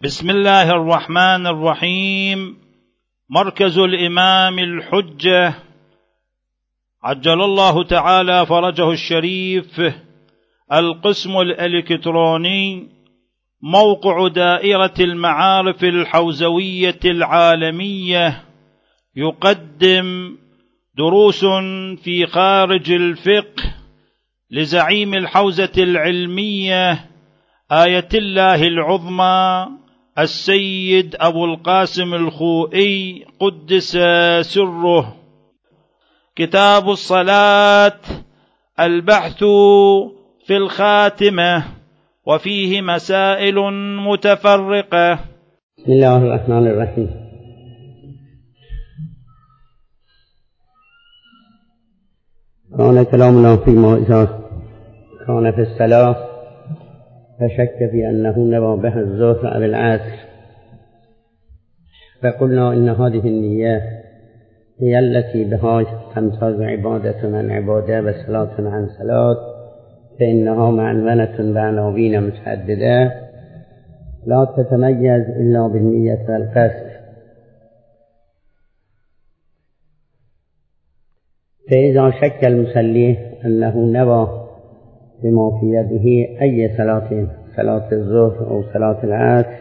بسم الله الرحمن الرحيم. مركز الإمام الحجة عجل الله تعالى فرجه الشريف، القسم الإلكتروني، موقع دائرة المعارف الحوزوية العالمية، يقدم دروس في خارج الفقه لزعيم الحوزة العلمية آية الله العظمى السيد أبو القاسم الخوئي قدس سره. كتاب الصلاة، البحث في الخاتمة، وفيه مسائل متفرقة. بسم الله الرحمن الرحيم. كان كلامنا فيما إذا كان في الصلاة فشك في أنه نوى بها الظهر أو العصر، فقلنا إن هذه النية هي التي بها تمتاز عبادة عن عبادة وصلاة عن صلاة، فإنها معنونة بعناوين متعددة لا تتميز إلا بالنية والقصد. فإذا شك المصلي أنه نوى بما في يده أي صلاة الظهر أو صلاة العصر،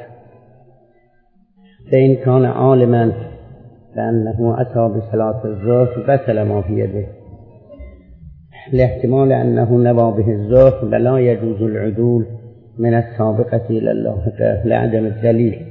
فإن كان عالما بأنه أتى بصلاة الظهر بطل ما في يده، لاحتمال أنه نوى به الظهر ولا يجوز العدول من السابقة إلى اللاحقة لعدم الدليل.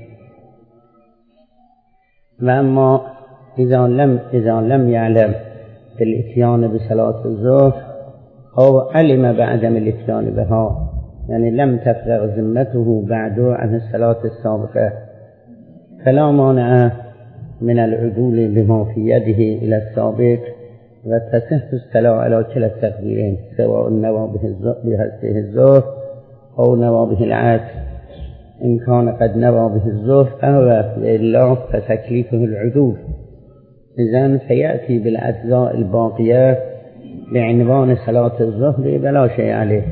وأما إذا لم يعلم بالإتيان بصلاة الظهر أو علم بعدم الإتيان بها، يعني لم تفرغ ذمته بعد عن الصلاة السابقة، فلا مانع من العدول بما في يده إلى السابق، وتصح الصلاة على كلا التقديرين، سواء نوى به الظهر أو نوى به العصر. إن كان قد نوى به الظهر فهو وإلا فتكليفه العدول. إذن فيأتي بالأجزاء الباقية بعنوان صلاة الظهر ولا شيء عليه.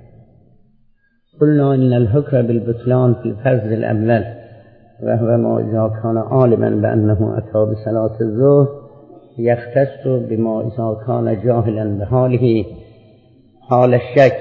قلنا إن الحكم بالبطلان في الفرض الأول، وهو ما إذا كان عالما بأنه أتى بصلاة الظهر، يختص بما إذا كان جاهلا بحاله حال الشك،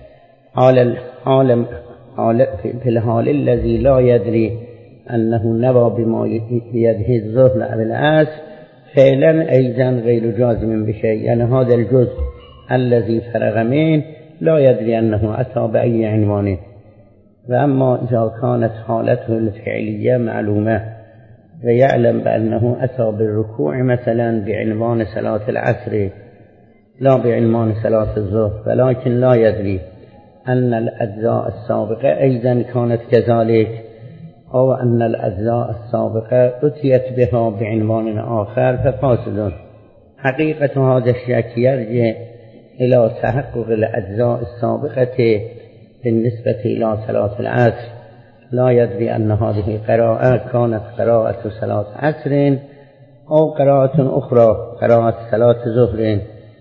في الحال الذي لا يدري أنه نوى بما بيده الظهر أو العصر فعلا أيضا غير جازم بشيء، يعني هذا الجزء الذي فرغ منه لا يدري أنه أتى بأي عنوان. وأما إذا كانت حالته الفعلية معلومة ويعلم بأنه أتى بالركوع مثلا بعنوان صلاة العصر لا بعنوان صلاة الظهر، ولكن لا يدري أن الأجزاء السابقة أيضا كانت كذلك، أو أن الأجزاء السابقة أتيت بها بعنوان آخر ففاسد. حقيقة هذا الشك يرجع إلى تحقق الأجزاء السابقة بالنسبة إلى صلاة العصر. لا يدري أن هذه القراءة كانت قراءة صلاة عصر أو قراءة أخرى قراءة صلاة ظهر.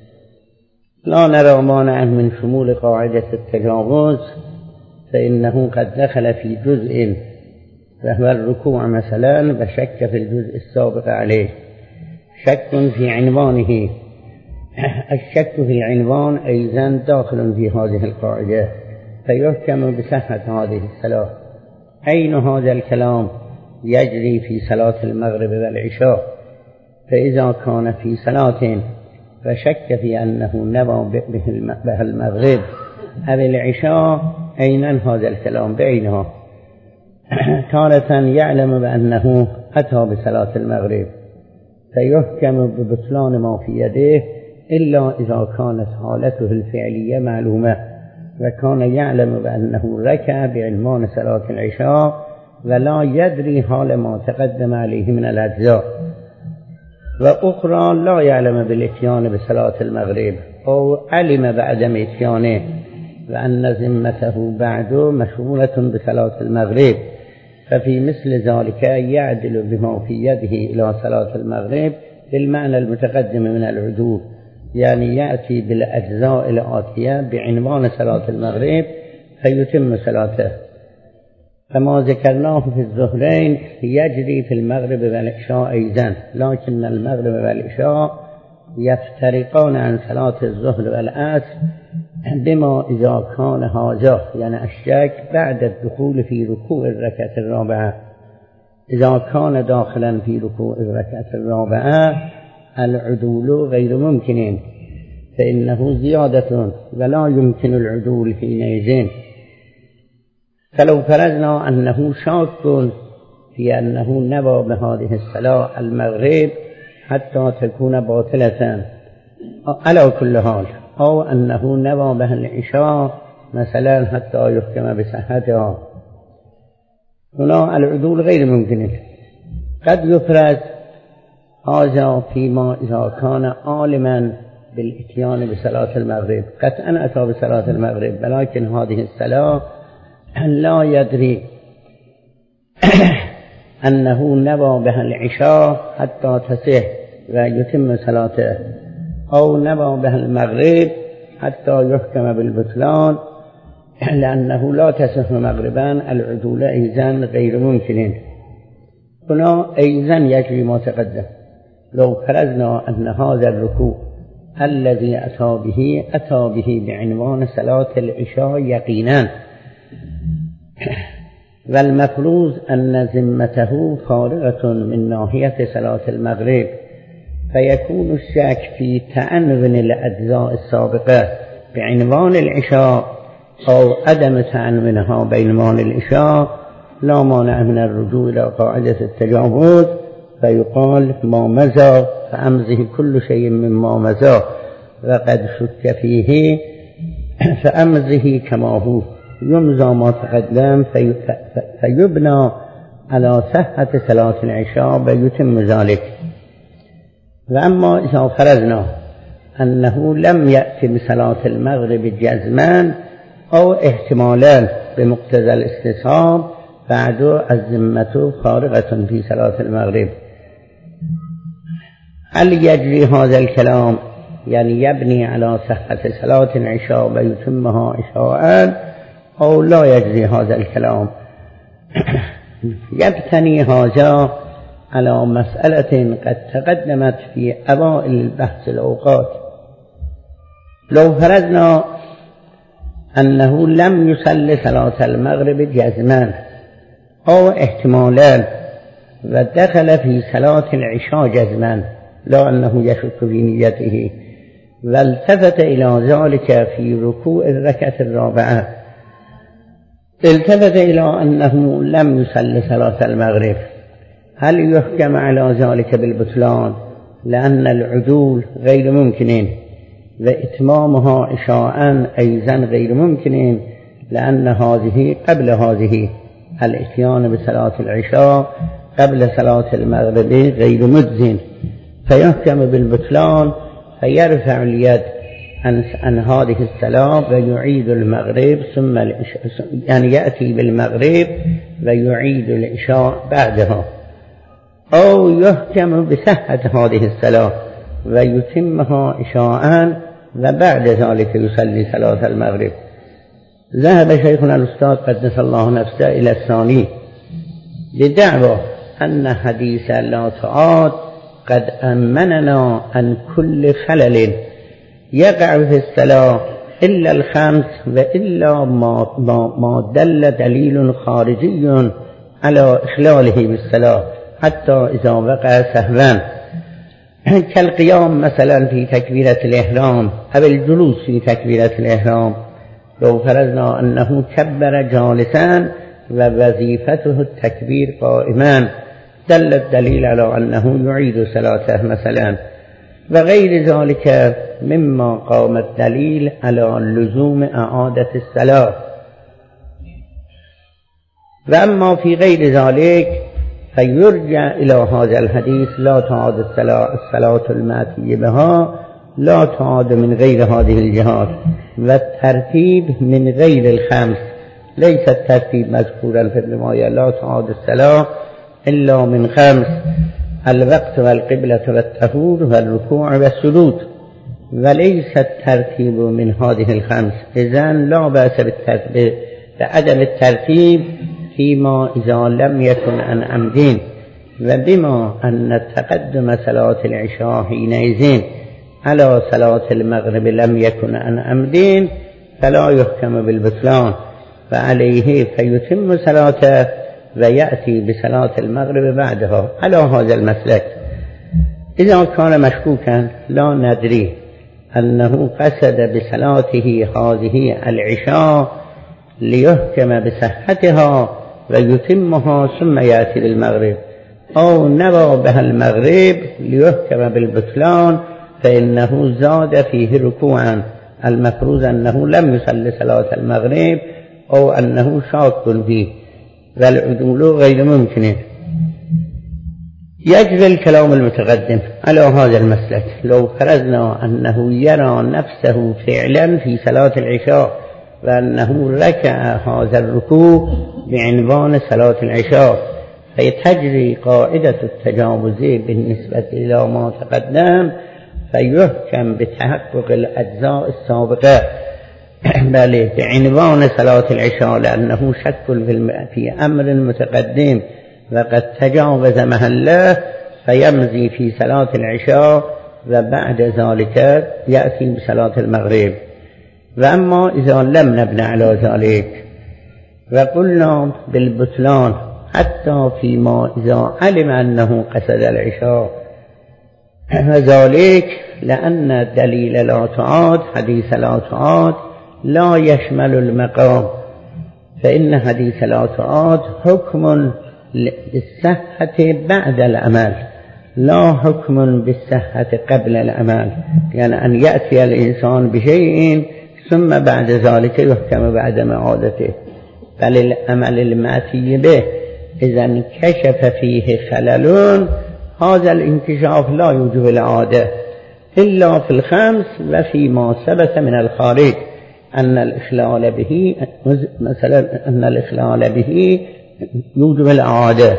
لا نرى مانعا من شمول قاعدة التجاوز، فإنه قد دخل في جزء وهو الركوع مثلا وشك في الجزء السابق عليه، شك في عنوانه. الشك في العنوان أيضا داخل في هذه القاعدة، فيحكم بصحة هذه الصلاة. أين هذا الكلام يجري في صلاة المغرب والعشاء، فإذا كان في صلاة فشك في أنه نوى بها المغرب أو العشاء، أين هذا الكلام بعينها. تارة يعلم بأنه أتى بصلاة المغرب فيحكم ببطلان ما في يده إلا إذا كانت حالته الفعلية معلومة، وكان يعلم بأنه ركع بعنوان صلاة العشاء ولا يدري حال ما تقدم عليه من الأجزاء. وأخرى لا يعلم بالإتيان بصلاة المغرب أو علم بعدم إتيانه وأن ذمته بعد مشغولة بصلاة المغرب، ففي مثل ذلك يعدل بما في يده إلى صلاة المغرب بالمعنى المتقدم من العدول، يعني يأتي بالأجزاء الآتية بعنوان صلاة المغرب فيتم صلاته. فما ذكرناه في الظهرين يجري في المغرب والعشاء أيضا، لكن المغرب والعشاء يفترقان عن صلاة الظهر والعصر بما إذا كان هذا، يعني الشك بعد الدخول في ركوع الركعة الرابعة. إذا كان داخلا في ركوع الركعة الرابعة العدول غير ممكن، فإنه زيادة ولا يمكن العدول حينئذ. فلو فرضنا أنه شاك في أنه نوى بهذه الصلاة المغرب حتى تكون باطلة على كل حال، أو أنه نوى بها العشاء مثلا حتى يحكم بصحتها، هنا العدول غير ممكن. قد يفرض هذا فيما إذا كان عالما بالإتيان بصلاة المغرب، قطعا أتى بصلاة المغرب ولكن هذه الصلاة لا يدري أنه نوى بها العشاء حتى تصح ويتم صلاته، أو نوى بها المغرب حتى يحكم بالبطلان لأنه لا تصح مغربا، العدول أيضا غير ممكن. هنا أيضا يجري ما تقدم. لو فرضنا أن هذا الركوع الذي أتى به بعنوان صلاة العشاء يقينا، والمفروض أن ذمته فارغة من ناحية صلاة المغرب، فيكون الشك في تعنون الأجزاء السابقة بعنوان العشاء أو عدم تعنونها بعنوان العشاء، لا مانع من الرجوع إلى قاعدة التجاوز، فيقال ما مضى فأمضه كل شيء مما مضى، وقد شك فيه فأمضه كما هو، يمضى ما تقدم فيبنى على صحة صلاة العشاء ويتم ذلك. وأما إذا فرضنا أنه لم يأتي بصلاة المغرب جزما أو احتمالا بمقتضى الاستصحاب، بعد الذمة فارغة في صلاة المغرب، هل يجري هذا الكلام يعني يبني على صحة صلاة العشاء ويتمها عشاء، أو لا يجري هذا الكلام؟ يبتني هذا على مسألة قد تقدمت في أوائل البحث الأوقات. لو فرضنا أنه لم يصلي صلاة المغرب جزما أو احتمالا ودخل في صلاة العشاء جزما، لا أنه يشك في نيته، والتفت إلى ذلك في ركوع الركعة الرابعة، التفت إلى أنه لم يصلي صلاة المغرب، هل يحكم على ذلك بالبطلان؟ لأن العدول غير ممكن، وإتمامها عشاء أيضا غير ممكن، لأن هذه قبل هذه، الإتيان بصلاة العشاء قبل صلاة المغرب غير مجز، فيحكم بالبطلان، فيرفع اليد عن هذه الصلاة ويعيد المغرب ثم العشاء، يعني يأتي بالمغرب ويعيد العشاء بعدها، أو يحكم بصحة هذه الصلاة ويتمها عشاء وبعد ذلك يصلي صلاة المغرب. ذهب شيخنا الأستاذ قدس الله نفسه إلى الثاني لدعوى أن حديث لا تعاد قد أمننا عن كل خلل يقع في الصلاة إلا الخمس، وإلا ما دل دليل خارجي على إخلاله بالصلاة حتى إذا وقع سهوا، كالقيام مثلا في تكبيرة الإحرام أو الجلوس في تكبيرة الإحرام. لو فرضنا أنه كبر جالسا ووظيفته التكبير قائما، دل الدليل على أنه يعيد صلاته مثلا، وغير ذلك مما قام الدليل على لزوم إعادة الصلاة. وأما في غير ذلك فيرجع إلى هذا الحديث لا تعاد الصلاة المأتية بها، لا تعاد من غير هذه الجهات، والترتيب من غير الخمس، ليس الترتيب مذكورا في الرواية لا تعاد الصلاة إلا من خمس: الوقت والقبلة والطهور والركوع والسجود، وليس الترتيب من هذه الخمس. إذن لا بأس بعدم الترتيب فيما إذا لم يكن عن عمد، وبما أن تقدم صلاة العشاء حينئذ على صلاة المغرب لم يكن عن عمد فلا يحكم بالبطلان، فعليه فيتم صلاته ويأتي بصلاة المغرب بعدها على هذا المسلك. إذا كان مشكوكا لا ندري أنه قصد بصلاته هذه العشاء ليحكم بصحتها ويتمها ثم يأتي بالمغرب، أو نوى بها المغرب ليحكم بالبطلان فإنه زاد فيه ركوعا، المفروض أنه لم يصلي صلاة المغرب أو أنه شاك فيه، والعدول غير ممكن. يجري الكلام المتقدم على هذا المسلك لو فرضنا أنه يرى نفسه فعلا في صلاة العشاء وأنه ركع هذا الركوع بعنوان صلاة العشاء، فيتجري قاعدة التجاوز بالنسبة إلى ما تقدم، فيحكم بتحقق الأجزاء السابقة بل بعنوان صلاة العشاء، لأنه شك في أمر متقدم وقد تجاوز محله، فيمضي في صلاة العشاء وبعد ذلك يأتي بصلاة المغرب. وأما إذا لم نبنى على ذلك وقلنا بالبطلان حتى فيما إذا علم أنه قصد العشاء، وذلك لأن دليل لا تعاد حديث لا تعاد لا يشمل المقام، فإن حديث لا تعاد حكم بالصحة بعد العمل لا حكم بالصحة قبل العمل، يعني أن يأتي الإنسان بشيء ثم بعد ذلك يحكم بعد معادته، بل العمل المأتي به إذا انكشف فيه خلل هذا الانكشاف لا يوجب العادة إلا في الخمس وفيما ثبت من الخارج أن الإخلال به، مثلا أن الإخلال به يوجب العادة.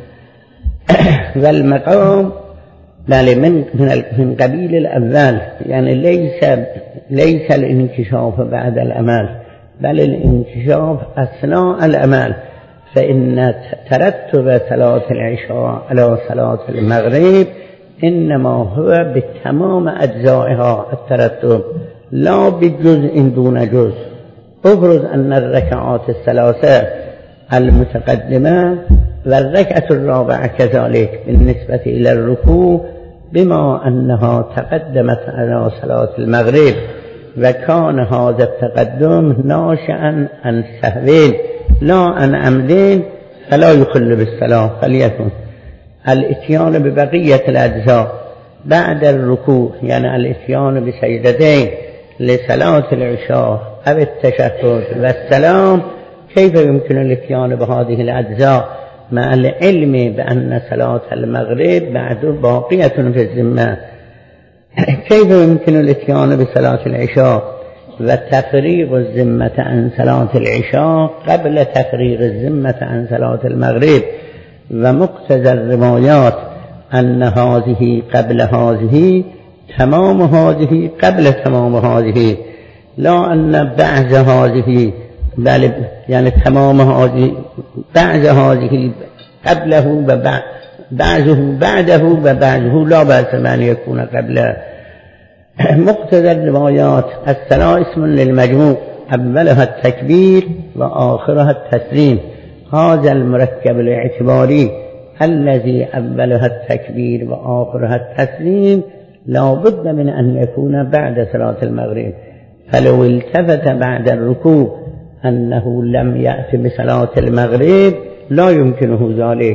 والمقام بل من قبيل الأول، يعني ليس الانكشاف بعد العمل بل الانكشاف أثناء العمل، فإن ترتب صلاة العشاء على صلاة المغرب إنما هو بتمام أجزائها الترتب لا بجزء دون جزء. افرض أن الركعات الثلاثة المتقدمة والركعة الرابعة كذلك بالنسبة إلى الركوع بما أنها تقدمت على صلاة المغرب وكان هذا التقدم ناشئا عن سهو لا عن عمد فلا يخل بالصلاة، فليكن الاتيان ببقية الأجزاء بعد الركوع، يعني الاتيان بسجدتين لصلاة العشاء أو التشهد والسلام، كيف يمكن الاتيان بهذه الأجزاء مع العلم بأن صلاة المغرب بعد باقية في الذمة؟ كيف يمكن الاتيان بصلاة العشاء وتفريغ الذمة عن صلاة العشاء قبل تفريغ الذمة عن صلاة المغرب؟ ومقتضى الروايات أن هذه قبل هذه تمام هذه قبل تمام هذه، لا أن بعض هذه بل يعني تمام هذه بعض هذه قبله وبعضه بعده وبعضه لا بأس أن يكون قبله. مقتضى الروايات الصلاة اسم للمجموع أولها التكبير وآخرها التسليم، هذا المركب الاعتباري الذي أولها التكبير وآخرها التسليم لا بد من أن يكون بعد صلاة المغرب، فلو التفت بعد الركوع أنه لم يأتي بصلاة المغرب لا يمكنه ذلك،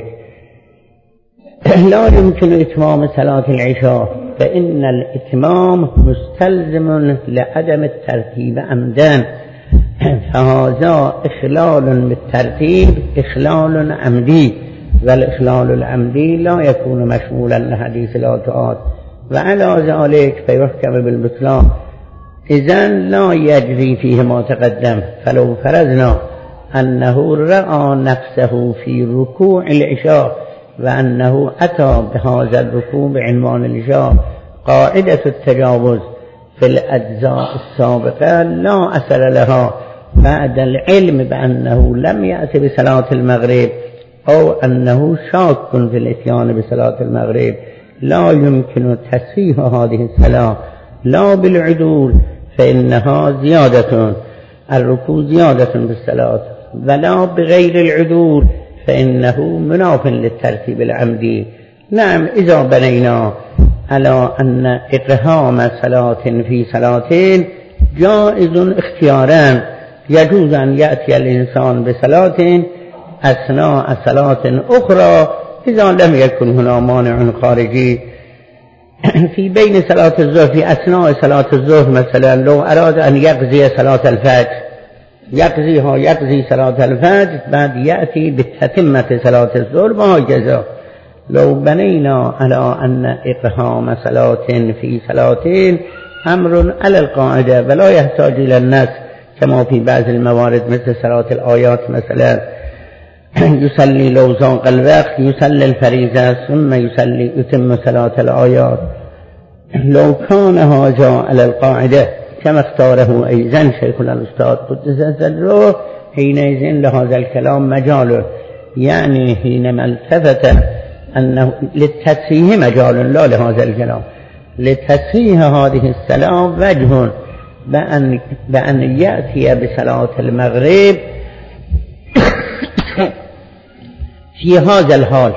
لا يمكن إتمام صلاة العشاء، فإن الإتمام مستلزم لعدم الترتيب عمدا، فهذا إخلال بالترتيب إخلال عمدي، والإخلال العمدي لا يكون مشمولا لحديث لا تعاد، وعلى ذلك فيحكم بالبطلان. إذن لا يجري فيه ما تقدم. فلو فرضنا أنه رأى نفسه في ركوع العشاء وأنه أتى بهذا الركوع بعنوان العشاء، قاعدة التجاوز في الأجزاء السابقة لا أثر لها، بعد العلم بأنه لم يأتي بصلاة المغرب أو أنه شاك في الإتيان بصلاة المغرب لا يمكن تصحيح هذه الصلاة لا بالعدول فإنها زيادة، الركوع زيادة بالصلاة، ولا بغير العدول فإنه مناف للترتيب العمدي. نعم إذا بنينا على أن إقهام صلاة في صلاتين جائز اختيارا، يجوز أن يأتي الإنسان بصلاة أثناء صلاة أخرى إذا لم يكن هنا مانع خارجي. في بين صلاة الظهر، في أثناء صلاة الظهر مثلا لو أراد أن يقضي صلاة الفجر يقضي صلاة الفجر، بعد يأتي بتتمة صلاة الظهر وهكذا. لو بنينا على أن إقهام صلاة في صلاتين أمر على القاعدة ولا يحتاج إلى النص كما في بعض الموارد مثل صلاة الآيات مثلا، يصلي لو زاق الوقت يصلي الفريضة ثم يتم صلاة الآيات. لو كان هذا على القاعدة كما اختاره أيضا شيخ الأستاذ قدس سره حينئذ لهذا الكلام مجاله، يعني حينما التفت أنه للتصحيح مجال لا لهذا الكلام، لتصحيح هذه الصلاة وجه بأن يأتي بصلاة المغرب في هذا الحال،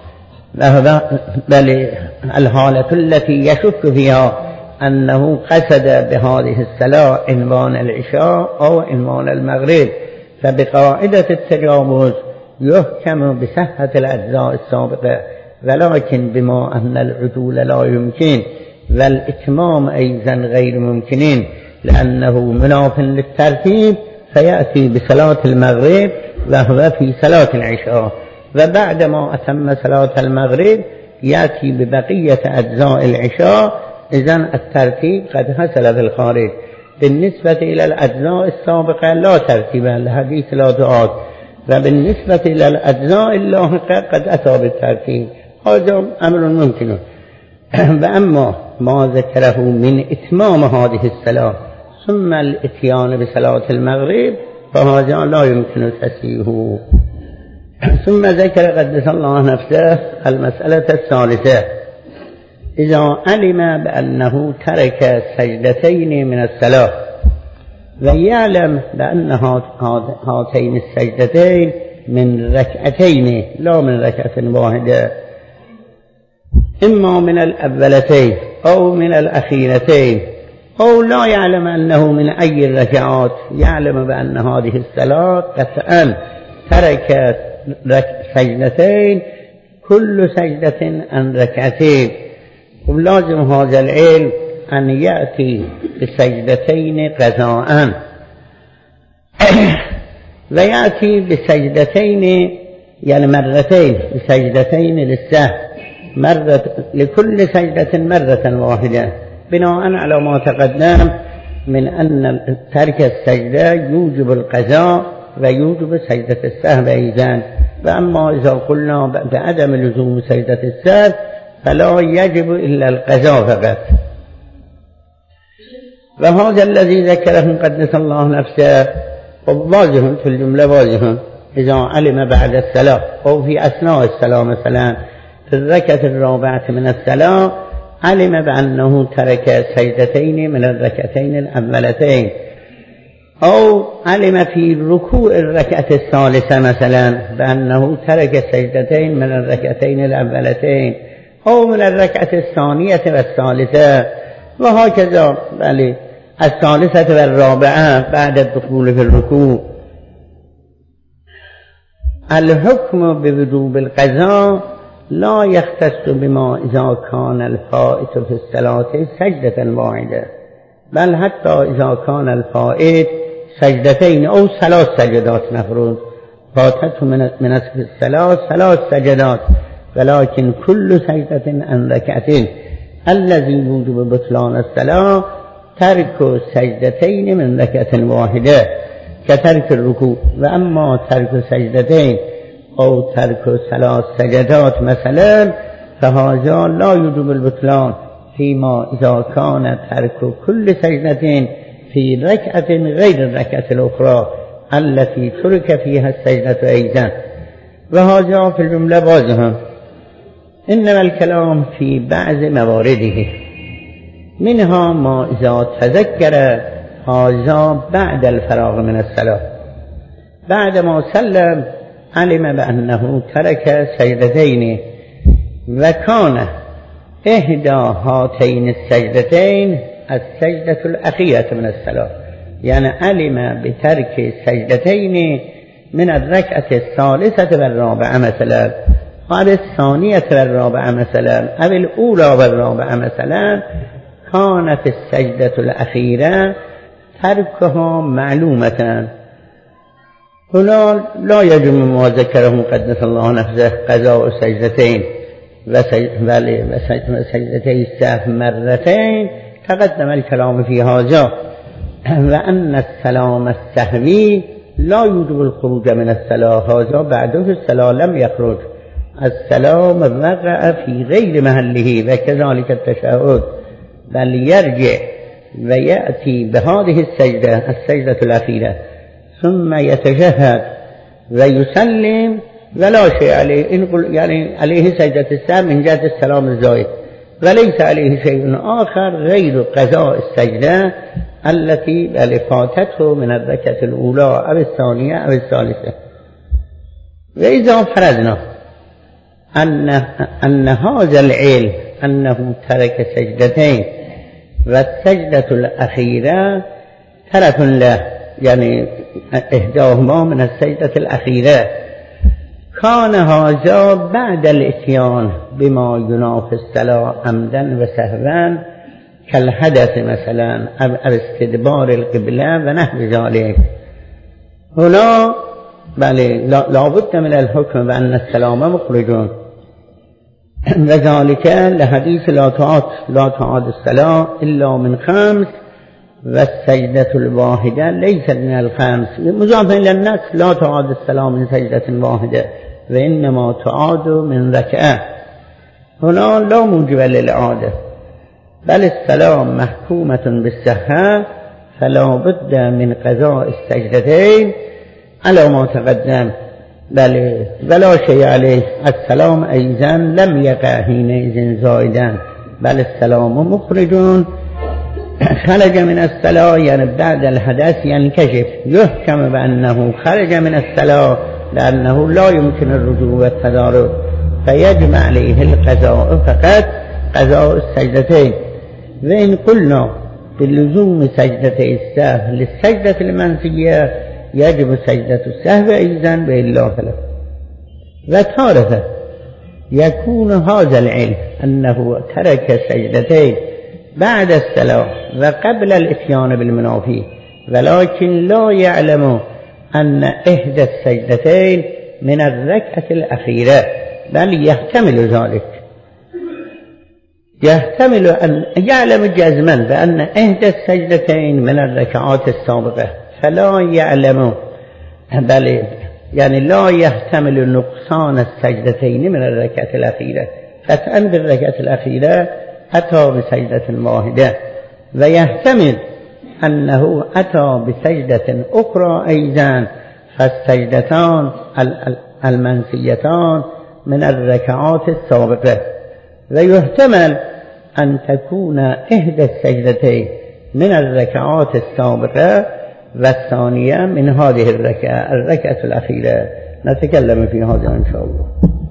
بل الحالة التي يشك فيها أنه قصد بهذه الصلاة عنوان العشاء أو عنوان المغرب، فبقاعدة التجاوز يحكم بصحة الأجزاء السابقة، ولكن بما أن العدول لا يمكن والإتمام أيضا غير ممكنين لأنه مناف للترتيب، فيأتي بصلاة المغرب وهو في صلاة العشاء، وبعدما أتم صلاة المغرب يأتي ببقية أجزاء العشاء. إذن الترتيب قد حصل في الخارج. بالنسبة إلى الأجزاء السابقة لا ترتيب، الحديث لا تعاد، وبالنسبة إلى الأجزاء اللاحقة قد أتى بالترتيب، هذا أمر ممكن. وأما ما ذكره من إتمام هذه الصلاة ثم الإتيان بصلاة المغرب فهذا لا يمكن تصحيحه. ثم ذكر قدس الله نفسه المسألة الثالثة: إذا علم بأنه ترك سجدتين من الصلاة ويعلم بأن هاتين السجدتين من ركعتين لا من ركعة واحدة، إما من الأولتين أو من الأخيرتين، أو لا يعلم أنه من أي الركعات، يعلم بأن هذه الصلاة قطعا تركت سجدتين كل سجدة عن ركعتين، ولازم هذا العلم أن يأتي بسجدتين قضاء ويأتي بسجدتين يعني مرتين، بسجدتين للسهو، مرة لكل سجدة مرة واحدة، بناء على ما تقدم من أن ترك السجدة يوجب القضاء ويوجب سجدة السهو أيضا. فأما إذا قلنا بعدم لزوم سجدة السهو فلا يجب إلا القضاء فقط. وهذا الذي ذكره قدس الله نفسه واضح في الجملة واضح. إذا علم بعد الصلاة أو في أثناء الصلاة مثلا في الركعة الرابعة من الصلاة علم بأنه ترك سجدتين من الركعتين الأولتين، أو علم في ركوع الركعة الثالثة مثلا بأنه ترك سجدتين من الركعتين الأولتين أو من الركعة الثانية والثالثة وهكذا، بل الثالثة والرابعة بعد الدخول في الركوع. الحكم بوجوب القضاء لا يختص بما إذا كان الفائت في الصلاة سجدة واحدة، بل حتى إذا كان الفائت سجدتين أو 3 سجدات، نفرض فاتته من الصلاة 3 سجدات، ولكن كل سجدة عن ركعتين. الذي يوجب بطلان الصلاة ترك سجدتين من ركعة واحدة كترك الركوع. وأما ترك سجدتين أو ترك 3 سجدات مثلا فهذا لا يوجب البطلان، فيما إذا كان ترك كل سجدة في ركعة غير الركعة الأخرى التي ترك فيها السجدة أيضا، وهذا في الجملة واضح، إنما الكلام في بعض موارده، منها ما إذا تذكر هذا بعد الفراغ من الصلاة، بعد ما سلم علم بأنه ترك سجدتين وكان إحدى هاتين السجدتين السجدة الأخيرة من الصلاة، يعني علم بترك سجدتين من الركعة الثالثة والرابعة مثلا، أو الثانية والرابعة مثلا، أو الأولى والرابعة مثلا، كانت السجدة الأخيرة تركها معلومة. هنا لا يجب ما ذكره قدس الله نفسه قضاء سجدتين وسجدتي السهو مرتين، تقدم الكلام في هذا، وأن السلام السهوي لا يوجب الخروج من الصلاة، هذا بعده الصلاة لم يخرج، السلام وقع في غير محله، وكذلك التشهد، بل يرجع ويأتي بهذه السجدة الأخيرة ثم يتشهد ويسلم ولا شيء عليه، يعني عليه سجدة السهو من جهة السلام الزائد، وليس عليه شيء آخر غير قضاء السجدة التي فاتته من الركعة الأولى أو الثانية أو الثالثة. وإذا فرضنا أن هذا العلم أنه ترك سجدتين والسجدة الأخيرة ترك له، يعني إحداهما من السجدة الأخيرة، كان هذا بعد الإتيان بما ينافي الصلاة عمدا وسهوا كالحدث مثلا أو استدبار القبلة ونحو ذلك. هنا لا بد من الحكم بأن السلام مخرج، وذلك لحديث لا تعاد الصلاة إلا من خمس، والسجدة الواحدة ليست من الخمس، مضافا إلى النص لا تعاد الصلاة من سجدة واحدة وإنما تعاد من ركعة. هنا لا موجب للعادة، بل السلام محكومة بالصحة، فلا بد من قضاء السجدتين على ما تقدم، بل ولا شيء عليه. السلام أيضا لم يقع حينئذ زائدا، بل السلام مخرج، خرج من الصلاة، يعني بعد الحدث ينكشف، يحكم بأنه خرج من الصلاة لأنه لا يمكن الرجوع والتدارك، فيجب عليه القضاء فقط قضاء السجدتين. وإن قلنا بلزوم سجدتي السهو للسجدة المنسية يجب سجدة السهو أيضا بإلا فلا. وتارة يكون هذا العلم أنه ترك سجدتين بعد الصلاة وقبل الإتيان بالمنافي، ولكن لا يعلم أن إحدى السجدتين من الركعة الأخيرة، بل يحتمل ذلك، يحتمل أن يعلم جزما بأن إحدى السجدتين من الركعات السابقة، فلا يعلم، بل يعني لا يحتمل نقصان السجدتين من الركعة الأخيرة، فتأن بالركعة الأخيرة أتى بسجدة واحدة، ويحتمل أنه أتى بسجدة أخرى أيضا، فالسجدتان المنسيتان من الركعات السابقة، ويحتمل أن تكون إحدى السجدتين من الركعات السابقة والثانية من هذه الركعة الأخيرة. نتكلم في هذا إن شاء الله.